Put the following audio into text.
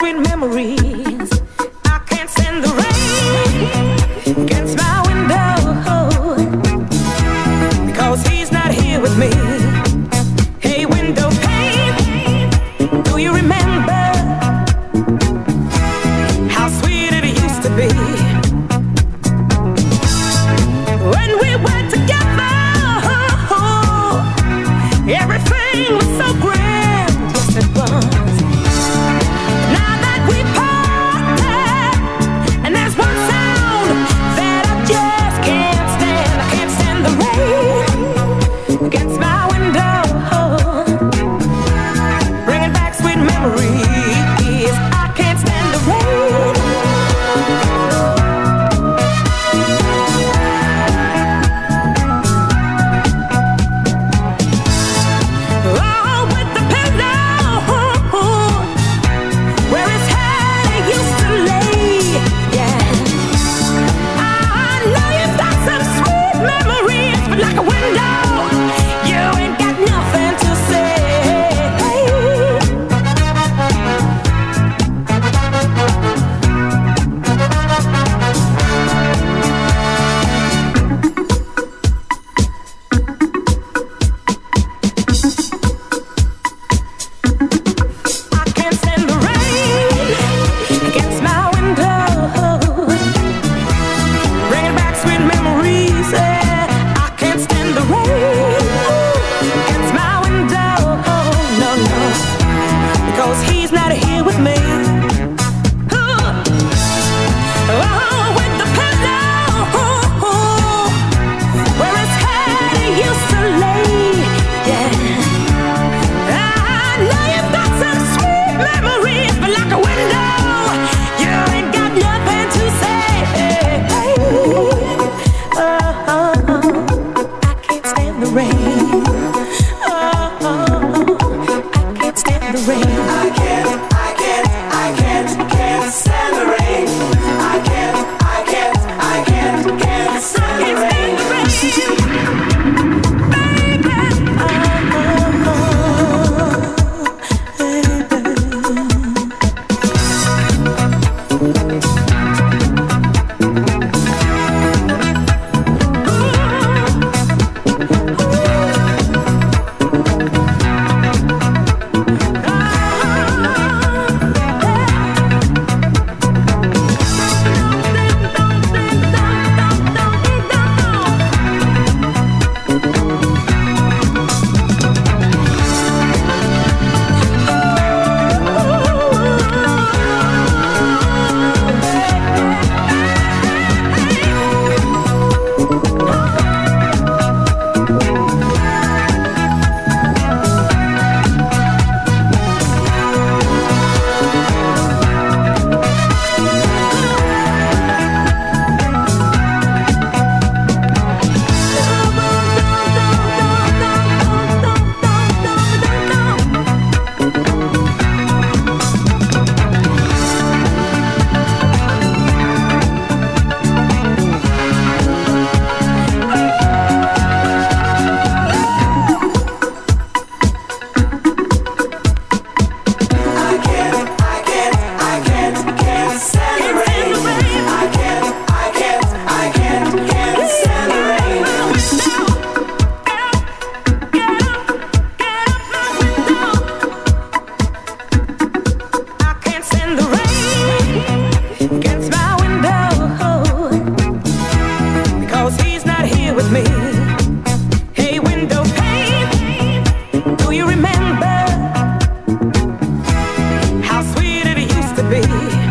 sweet memories. I can't stand the rain against my window because he's not here with me. Hey, window pane, do you remember how sweet it used to be when we were together? Everything was so grand, yes it was. Now that we parted, and there's one sound that I just can't stand. I can't stand the rain against my window, bringing back sweet memories. I can't stand the rain. Do you remember how sweet it used to be?